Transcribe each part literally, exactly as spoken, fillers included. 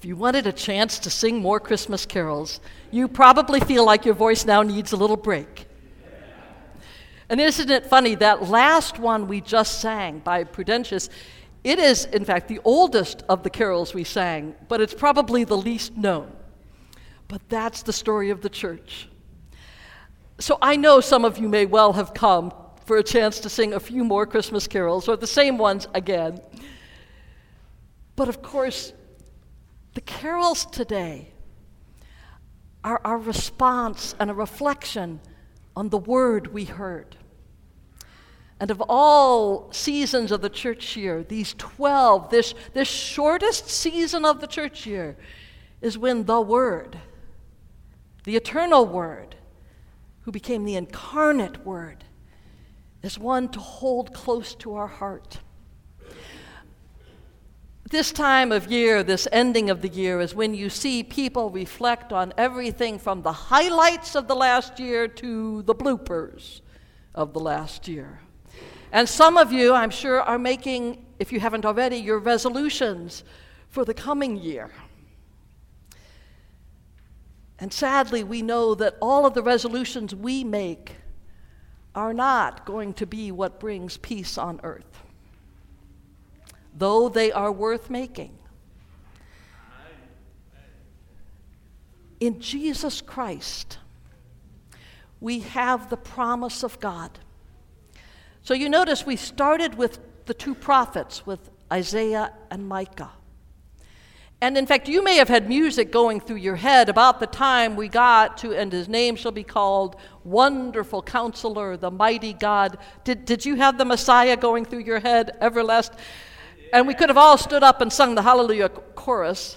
If you wanted a chance to sing more Christmas carols, you probably feel like your voice now needs a little break. And isn't it funny, that last one we just sang by Prudentius, it is, in fact, the oldest of the carols we sang, but it's probably the least known. But that's the story of the church. So I know some of you may well have come for a chance to sing a few more Christmas carols, or the same ones again. But of course, the carols today are our response and a reflection on the word we heard. And of all seasons of the church year, these twelve, this, this shortest season of the church year is when the Word, the eternal Word, who became the incarnate Word, is one to hold close to our heart. This time of year, this ending of the year, is when you see people reflect on everything from the highlights of the last year to the bloopers of the last year. And some of you, I'm sure, are making, if you haven't already, your resolutions for the coming year. And sadly, we know that all of the resolutions we make are not going to be what brings peace on earth, though they are worth making. In Jesus Christ, we have the promise of God. So you notice we started with the two prophets, with Isaiah and Micah. And in fact, you may have had music going through your head about the time we got to, and his name shall be called Wonderful Counselor, the Mighty God. Did, did you have the Messiah going through your head, Everlast? And we could have all stood up and sung the Hallelujah chorus.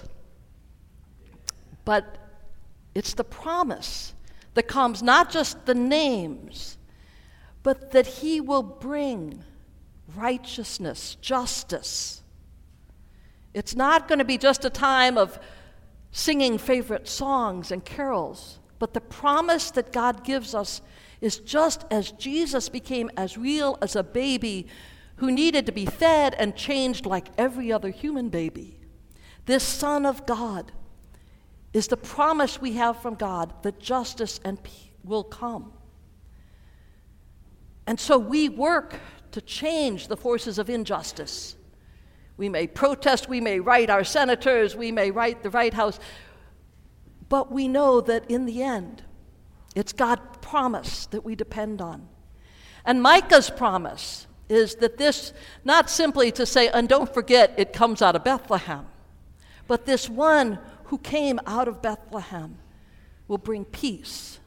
But it's the promise that comes, not just the names, but that he will bring righteousness, justice. It's not going to be just a time of singing favorite songs and carols, but the promise that God gives us is just as Jesus became as real as a baby who needed to be fed and changed like every other human baby. This Son of God is the promise we have from God that justice and peace will come. And so we work to change the forces of injustice. We may protest, we may write our senators, we may write the White House, but we know that in the end, it's God's promise that we depend on. And Micah's promise is that this, not simply to say, and don't forget it comes out of Bethlehem, but this one who came out of Bethlehem will bring peace.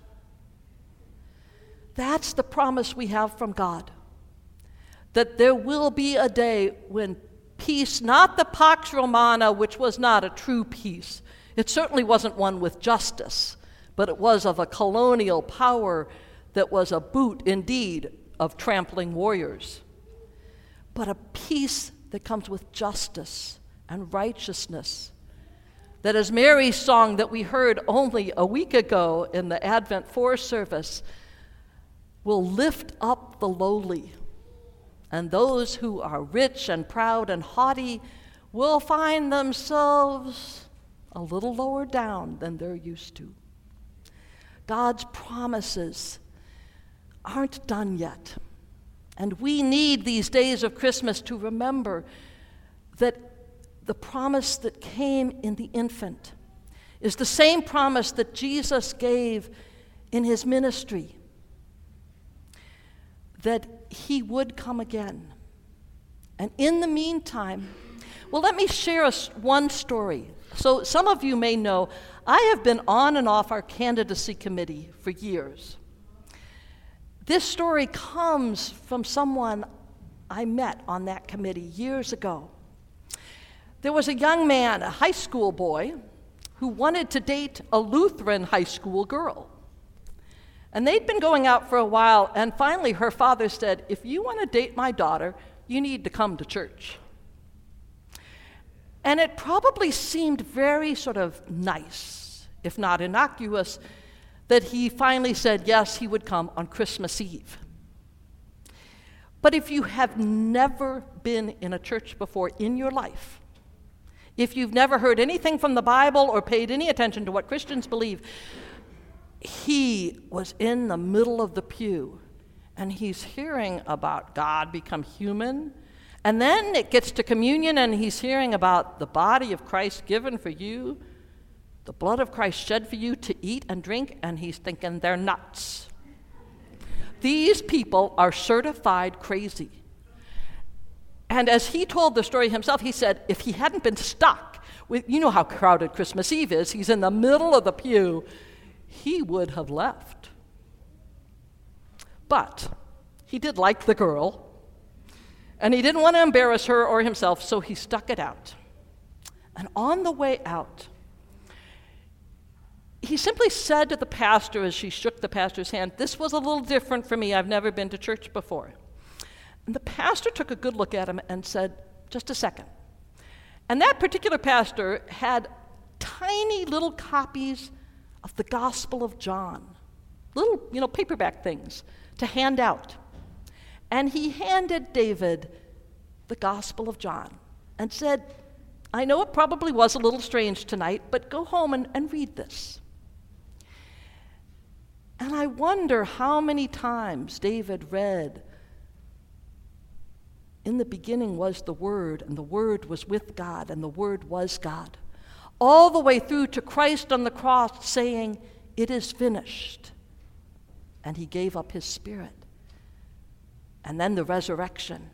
That's the promise we have from God, that there will be a day when peace, not the Pax Romana, which was not a true peace. It certainly wasn't one with justice, but it was of a colonial power that was a boot, indeed, of trampling warriors. But a peace that comes with justice and righteousness. That, as Mary's song that we heard only a week ago in the Advent four service, will lift up the lowly, and those who are rich and proud and haughty will find themselves a little lower down than they're used to. God's promises aren't done yet, and we need these days of Christmas to remember that the promise that came in the infant is the same promise that Jesus gave in his ministry, that he would come again. And in the meantime, well, let me share a, one story. So some of you may know, I have been on and off our candidacy committee for years. This story comes from someone I met on that committee years ago. There was a young man, a high school boy, who wanted to date a Lutheran high school girl. And they'd been going out for a while, and finally her father said, if you want to date my daughter, you need to come to church. And it probably seemed very sort of nice, if not innocuous, that he finally said yes, he would come on Christmas Eve. But if you have never been in a church before in your life, If you've never heard anything from the Bible or paid any attention to what Christians believe, he was in the middle of the pew, and he's hearing about God become human. And then it gets to communion, and he's hearing about the body of Christ given for you, the blood of Christ shed for you to eat and drink, and he's thinking they're nuts. These people are certified crazy. And as he told the story himself, he said if he hadn't been stuck with, you know how crowded Christmas Eve is, he's in the middle of the pew, he would have left. But he did like the girl, and he didn't want to embarrass her or himself, so he stuck it out. And on the way out, he simply said to the pastor as she shook the pastor's hand, "This was a little different for me. I've never been to church before." And the pastor took a good look at him and said, "Just a second." And that particular pastor had tiny little copies of the Gospel of John, little, you know, paperback things to hand out. And he handed David the Gospel of John and said, "I know it probably was a little strange tonight, but go home and, and read this." And I wonder how many times David read, "In the beginning was the Word, and the Word was with God, and the Word was God," all the way through to Christ on the cross saying, "It is finished." And he gave up his spirit. And then the resurrection.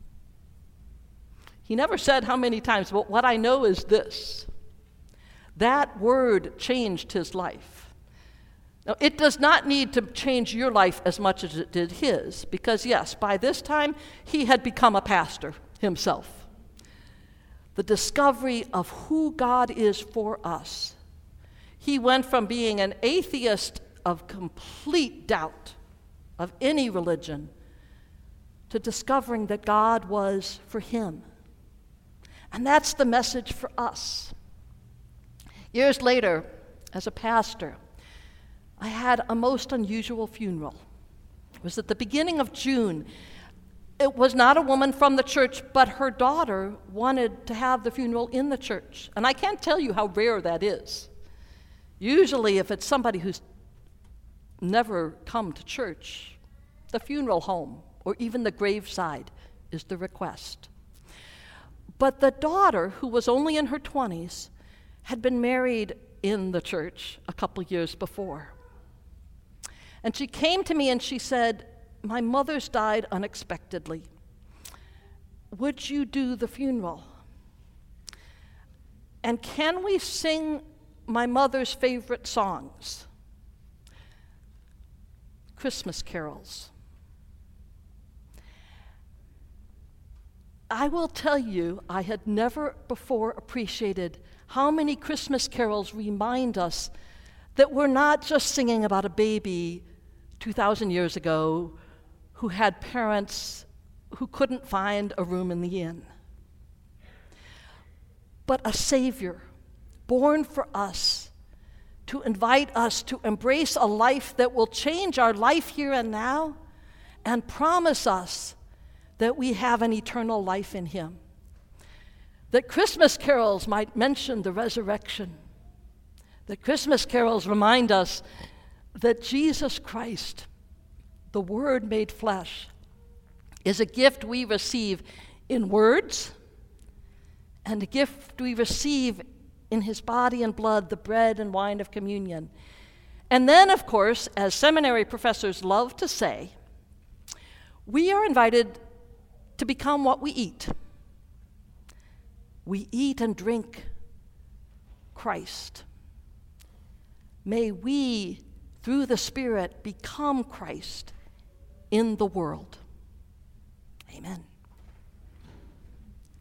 He never said how many times, but what I know is this: that word changed his life. Now, it does not need to change your life as much as it did his, because yes, by this time, he had become a pastor himself. The discovery of who God is for us. He went from being an atheist of complete doubt of any religion to discovering that God was for him. And that's the message for us. Years later, as a pastor, I had a most unusual funeral. It was at the beginning of June. It was not a woman from the church, but her daughter wanted to have the funeral in the church. And I can't tell you how rare that is. Usually, if it's somebody who's never come to church, the funeral home or even the graveside is the request. But the daughter, who was only in her twenties, had been married in the church a couple years before. And she came to me and she said, "My mother's died unexpectedly. Would you do the funeral? And can we sing my mother's favorite songs? Christmas carols." I will tell you, I had never before appreciated how many Christmas carols remind us that we're not just singing about a baby two thousand years ago who had parents who couldn't find a room in the inn, but a Savior born for us to invite us to embrace a life that will change our life here and now and promise us that we have an eternal life in him. That Christmas carols might mention the resurrection. That Christmas carols remind us that Jesus Christ, the Word made flesh, is a gift we receive in words and a gift we receive in his body and blood, the bread and wine of communion. And then, of course, as seminary professors love to say, we are invited to become what we eat. We eat and drink Christ. May we, through the Spirit, become Christ in the world. Amen.